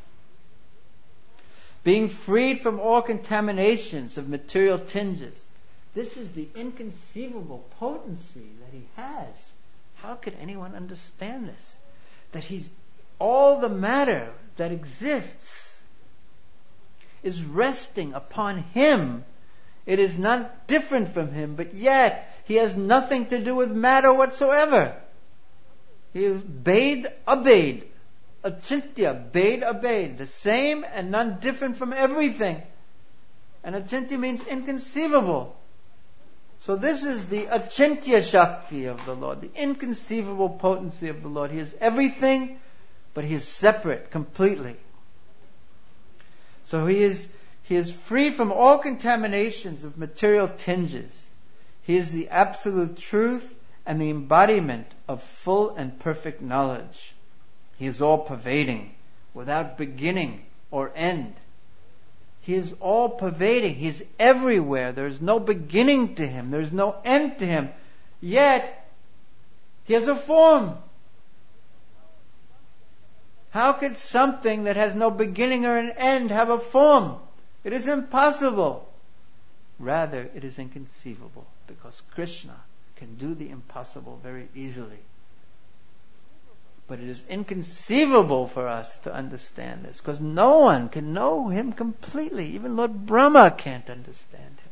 Being freed from all contaminations of material tinges. This is the inconceivable potency that he has. How could anyone understand this? That he's all the matter that exists is resting upon him. It is not different from him, but yet he has nothing to do with matter whatsoever. He is Bhed Abhed, Achintya, Bhed Abhed, the same and none different from everything. And Achintya means inconceivable. So this is the Achintya Shakti of the Lord, the inconceivable potency of the Lord. He is everything, but he is separate completely. So he is free from all contaminations of material tinges. He is the absolute truth and the embodiment of full and perfect knowledge. He is all pervading, without beginning or end. He is all pervading. He is everywhere. There is no beginning to him. There is no end to him. Yet, he has a form. How could something that has no beginning or an end have a form? It is impossible. Rather, it is inconceivable, because Krishna can do the impossible very easily. But it is inconceivable for us to understand this, because no one can know Him completely. Even Lord Brahma can't understand Him.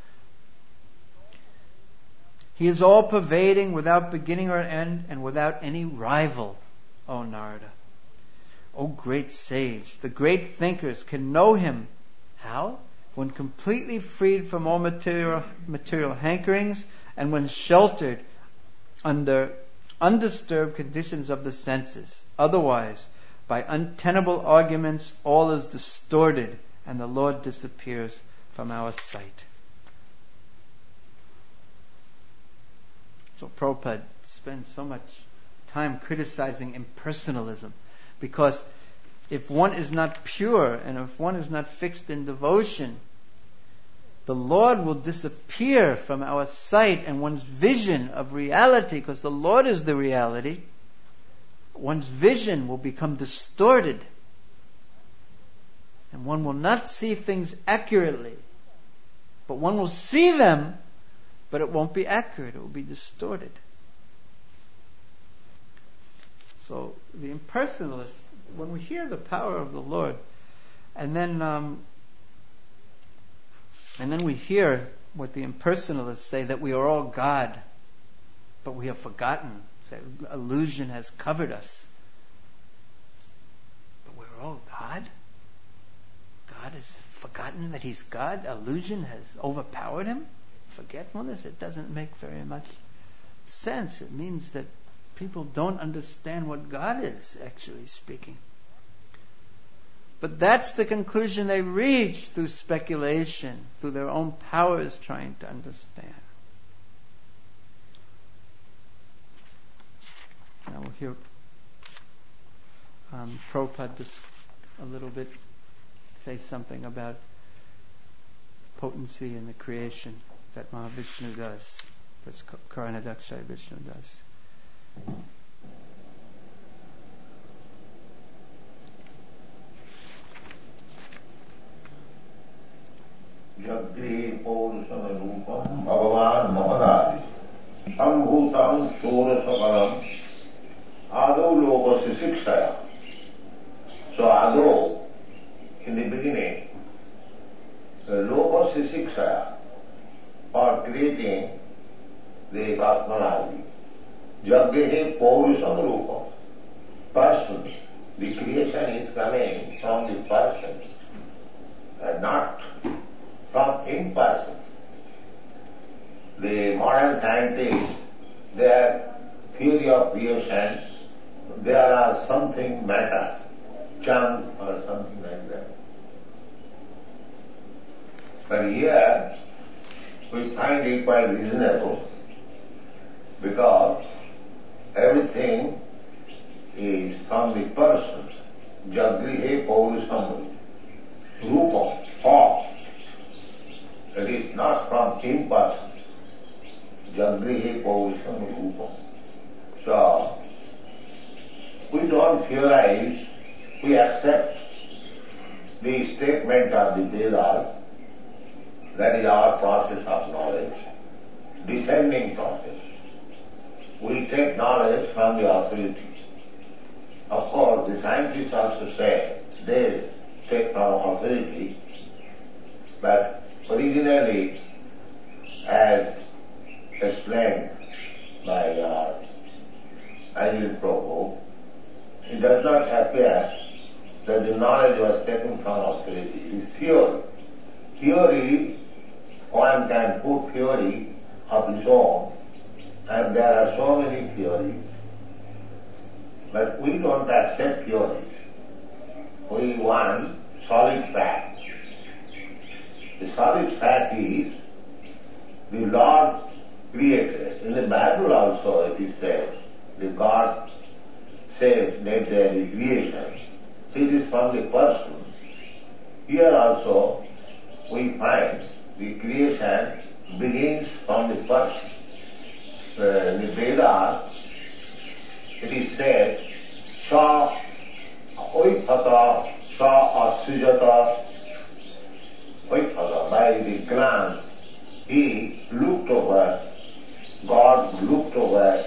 He is all-pervading, without beginning or end, and without any rival, O Narada. O great sage, the great thinkers can know Him. How? When completely freed from all material hankerings, and when sheltered under undisturbed conditions of the senses. Otherwise, by untenable arguments, all is distorted, and the Lord disappears from our sight. So Prabhupada spends so much time criticizing impersonalism, because if one is not pure and if one is not fixed in devotion, the Lord will disappear from our sight, and one's vision of reality, because the Lord is the reality, one's vision will become distorted. And one will not see things accurately. But one will see them, but it won't be accurate. It will be distorted. So the impersonalists, when we hear the power of the Lord, and then we hear what the impersonalists say, that we are all God, but we have forgotten that illusion has covered us. But we're all God? God has forgotten that He's God? Illusion has overpowered Him? Forgetfulness? It doesn't make very much sense. It means that people don't understand what God is, actually speaking. But that's the conclusion they reach through speculation, through their own powers trying to understand. Now we'll hear Prabhupada just a little bit say something about potency in the creation that Mahavishnu does, that Karanadaksha Vishnu does. Jagri Paurusam Rupam Bhagavan Mahadadi Sambhutam Sorasakaram Ado Logos Sikshaya. So Ado, in the beginning, Logos Sikshaya, for creating the cosmology. Jagri Paurusam Rupam, person. The creation is coming from the person, and not from impersonal. The modern scientists, their theory of creation, there are something matter, chunk or something like that. But here we find it quite reasonable, because everything is from the person. Jagrihe Paurusam Rupam, form. It is not from impersonal. Jagrihe Paurusam Rupam. So, we don't theorize, we accept the statement of the Vedas. That is our process of knowledge, descending process. We take knowledge from the authorities. Of course, the scientists also say they take from authority, but originally, as explained by Ajit Prabhu, it does not appear that the knowledge was taken from authority. It is theory. Theory, one can put theory of his own, and there are so many theories. But we don't accept theories. We want solid fact. The solid fact is the Lord created. In the Bible also it is said, the God said that there is creation. So it is from the person. Here also we find the creation begins from the person. In the Vedas it is said, Sa Sujata Vaithaga, by the glance, he looked over, God looked over,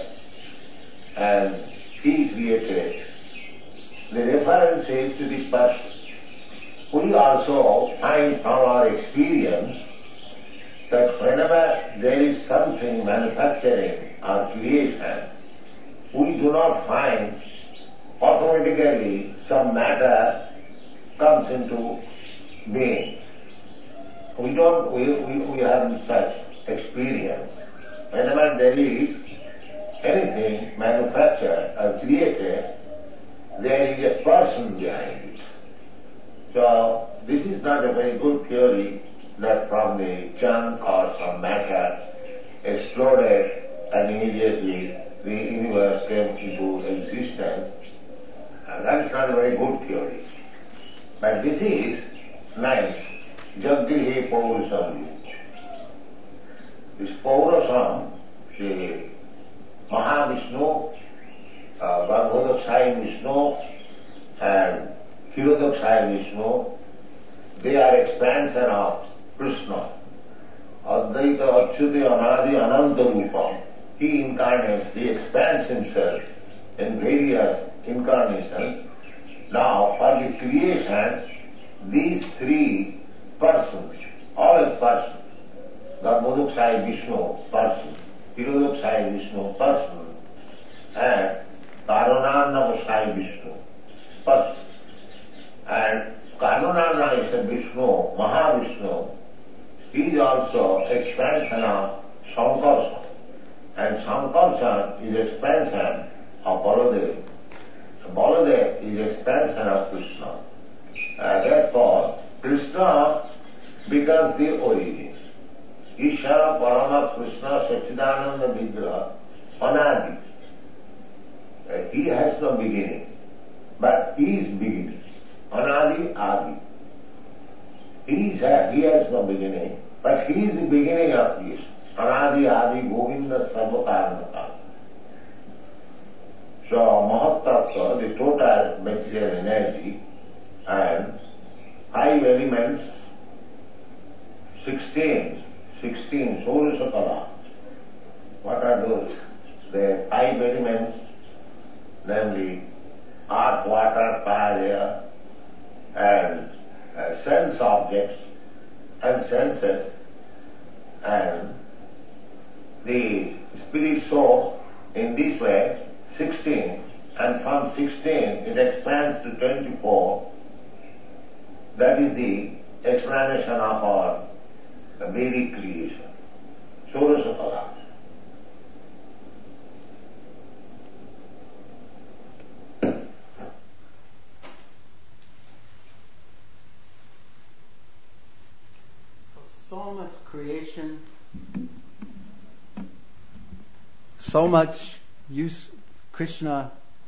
and he created. The reference is to the person. We also find from our experience that whenever there is something manufacturing or creation, we do not find automatically some matter comes into being. We have such experience. Whenever there is anything manufactured or created, there is a person behind it. So this is not a very good theory that from the junk or some matter exploded and immediately the universe came into existence. That is not a very good theory. But this is nice. Jagdihe Paurusam. This Paurusam, the Mahavishnu, Garbhodakshaya Vishnu and Hirodakshaya Vishnu, they are expansion of Krishna. Advaita Achyuti Anadi Ananta Rupam. He incarnates, he expands himself in various incarnations. Now, for the creation, these three persons, always person, Garbhodakshaya Vishnu, person, Hirodakshaya Vishnu, person, and Karanarnavashaya Vishnu, person. And Karanarna is a Vishnu, Mahavishnu. He is also expansion of Sankarsana. And Sankarsana is expansion of Baladev. Baladev is expansion of Krishna. Therefore, Krishna becomes the origin. Ishara Parama Krishna Sachidananda Vigraha Anadi. He has no beginning, but he is beginning. Anadi Adi. He has no beginning, but he is the beginning of this. Anadi Adi Govinda Sarvakaranata. So Mahatattva, the total material energy, and 5 elements, 16 Sorusakala. What are those? The 5 elements, namely earth, water, fire, air, and sense objects and senses, and the spirit soul in this way 16, and from 16 it expands to 24. That is the explanation of our Vedic creation. Sorasakala. So much creation, so much use, Krishna,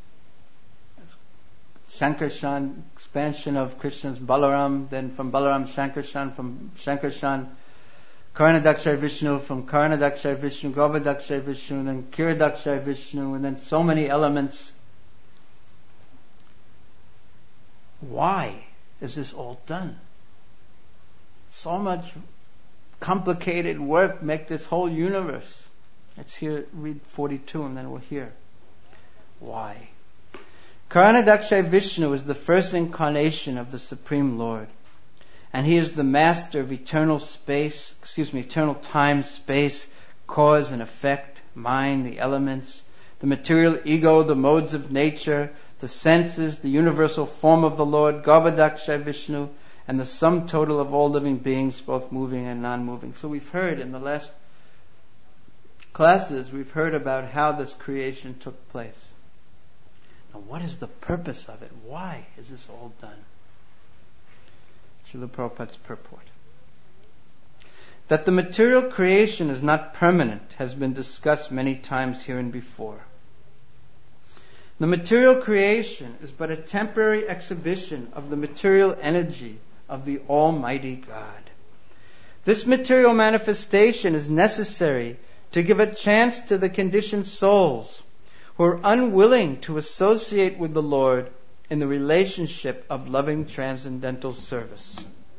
Shankarshan, expansion of Krishna's Balaram, then from Balaram Shankarshan, from Shankarshan Karanadakshay Vishnu, from Karanadakshay Vishnu Garbhodakshaya Vishnu, then Kiradakshay Vishnu, and then so many elements. Why is this all done? So much complicated work make this whole universe. Let's read 42 and then we'll hear why. Karanadakshay Vishnu is the first incarnation of the Supreme Lord, and he is the master of eternal time, space, cause and effect, mind, the elements, the material ego, the modes of nature, the senses, the universal form of the Lord, Garbhodakshaya Vishnu, and the sum total of all living beings, both moving and non-moving. So we've heard in the last classes, we've heard about how this creation took place. Now what is the purpose of it? Why is this all done? Srila Prabhupada's purport. That the material creation is not permanent has been discussed many times here and before. The material creation is but a temporary exhibition of the material energy of the Almighty God. This material manifestation is necessary to give a chance to the conditioned souls who are unwilling to associate with the Lord in the relationship of loving transcendental service.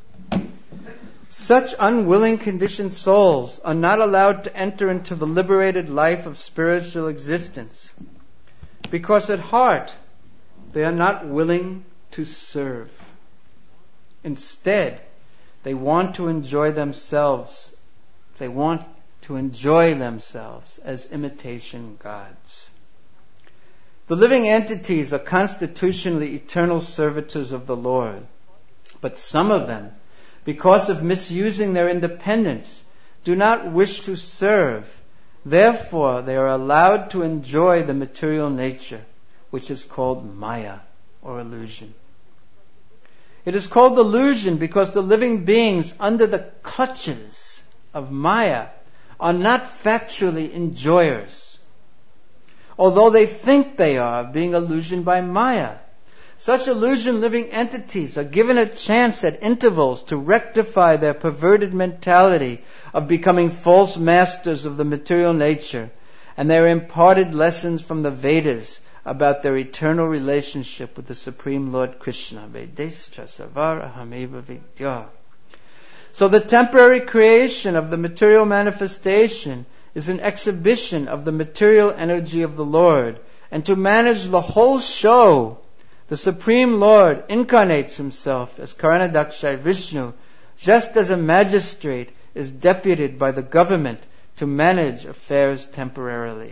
Such unwilling conditioned souls are not allowed to enter into the liberated life of spiritual existence because at heart they are not willing to serve. Instead, they want to enjoy themselves. They want to enjoy themselves as imitation gods. The living entities are constitutionally eternal servitors of the Lord, but some of them, because of misusing their independence, do not wish to serve. Therefore, they are allowed to enjoy the material nature, which is called Maya, or illusion. It is called illusion because the living beings under the clutches of Maya are not factually enjoyers, although they think they are, being illusioned by Maya. Such illusion-living entities are given a chance at intervals to rectify their perverted mentality of becoming false masters of the material nature, and they are imparted lessons from the Vedas about their eternal relationship with the Supreme Lord Krishna. Vedescha savar ahameva vidya. So the temporary creation of the material manifestation is an exhibition of the material energy of the Lord, and to manage the whole show, the Supreme Lord incarnates himself as Karanadaksha Vishnu, just as a magistrate is deputed by the government to manage affairs temporarily.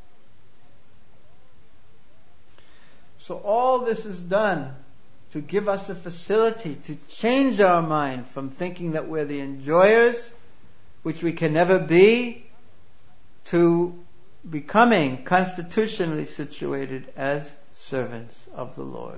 So all this is done to give us a facility to change our mind from thinking that we're the enjoyers, which we can never be, to becoming constitutionally situated as servants of the Lord.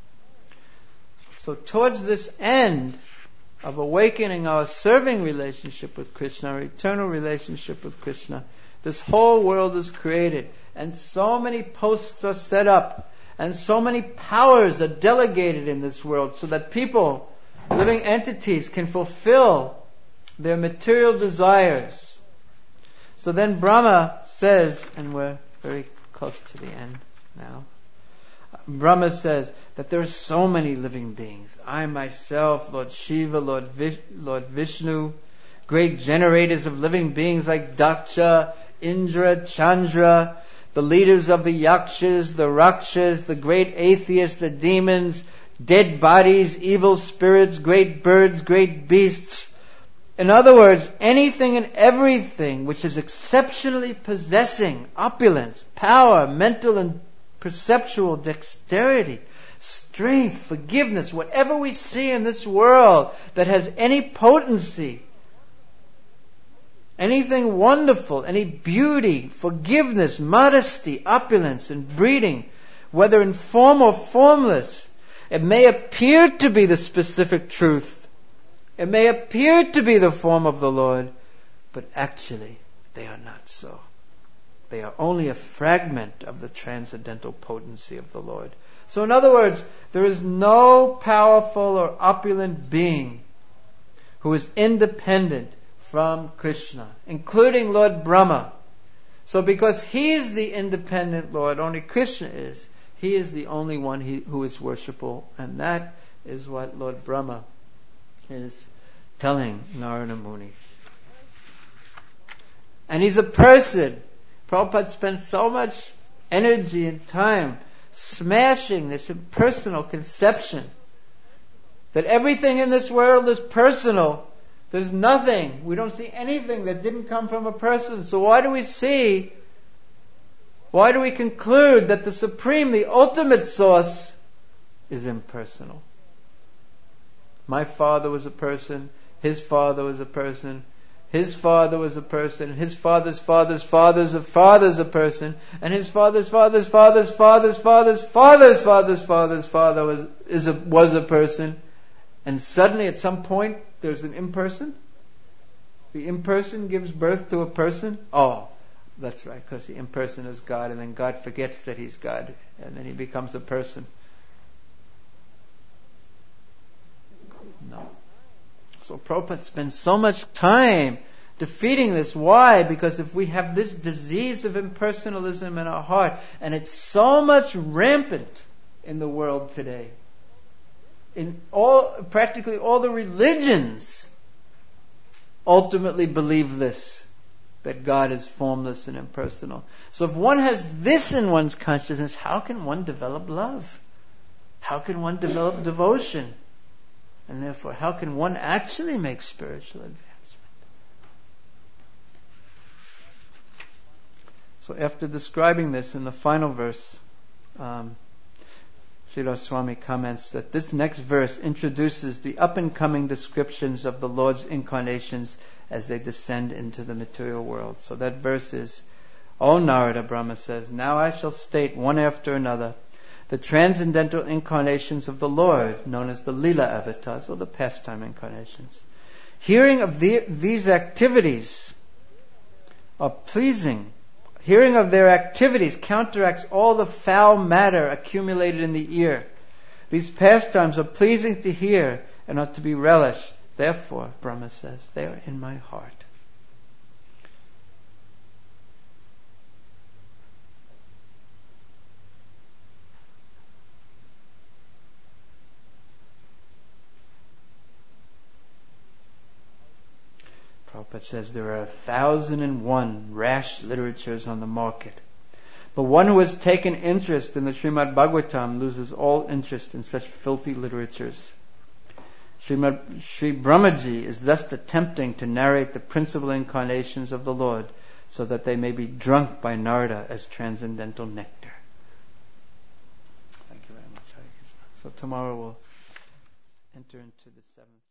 So towards this end of awakening our serving relationship with Krishna, our eternal relationship with Krishna, this whole world is created, and so many posts are set up, and so many powers are delegated in this world so that people, living entities, can fulfill their material desires. So then Brahma says, and we're very close to the end now, Brahma says that there are so many living beings. I myself, Lord Shiva, Lord Vishnu, great generators of living beings like Daksha, Indra, Chandra, the leaders of the Yakshas, the Rakshas, the great atheists, the demons, dead bodies, evil spirits, great birds, great beasts. In other words, anything and everything which is exceptionally possessing opulence, power, mental and perceptual dexterity, strength, forgiveness, whatever we see in this world that has any potency, anything wonderful, any beauty, forgiveness, modesty, opulence, and breeding, whether in form or formless, it may appear to be the specific truth. It may appear to be the form of the Lord, but actually they are not so. They are only a fragment of the transcendental potency of the Lord. So in other words, there is no powerful or opulent being who is independent from Krishna, including Lord Brahma. So because he is the independent Lord, only Krishna is, he is the only one who is worshipable, and that is what Lord Brahma is telling Narada Muni. And he's a person. Prabhupada spent so much energy and time smashing this impersonal conception that everything in this world is personal. There's nothing. We don't see anything that didn't come from a person. So why do we conclude that the supreme, the ultimate source, is impersonal? My father was a person, his father was a person, his father was a person, his father's father's father's father's a person, and his father's father's father's father's father's father's father's father's father was a person. And suddenly at some point there's an imperson. The imperson gives birth to a person. Oh, that's right, because the imperson is God, and then God forgets that he's God, and then he becomes a person. No. So Prabhupada spends so much time defeating this. Why? Because if we have this disease of impersonalism in our heart, and it's so much rampant in the world today. Practically all the religions ultimately believe this, that God is formless and impersonal. So if one has this in one's consciousness, how can one develop love? How can one develop devotion? And therefore, how can one actually make spiritual advancement? So after describing this in the final verse, Srila Swami comments that this next verse introduces the up-and-coming descriptions of the Lord's incarnations as they descend into the material world. So that verse is, O Narada, Brahma says, now I shall state one after another the transcendental incarnations of the Lord, known as the Leela avatars, or the pastime incarnations. Hearing of these activities are pleasing. Hearing of their activities counteracts all the foul matter accumulated in the ear. These pastimes are pleasing to hear and are to be relished. Therefore, Brahma says, they are in my heart. Prabhupada says there are 1,001 rash literatures on the market. But one who has taken interest in the Srimad Bhagavatam loses all interest in such filthy literatures. Sri Brahmaji is thus attempting to narrate the principal incarnations of the Lord so that they may be drunk by Narada as transcendental nectar. Thank you very much, Hare Krishna. So tomorrow we'll enter into the 7th.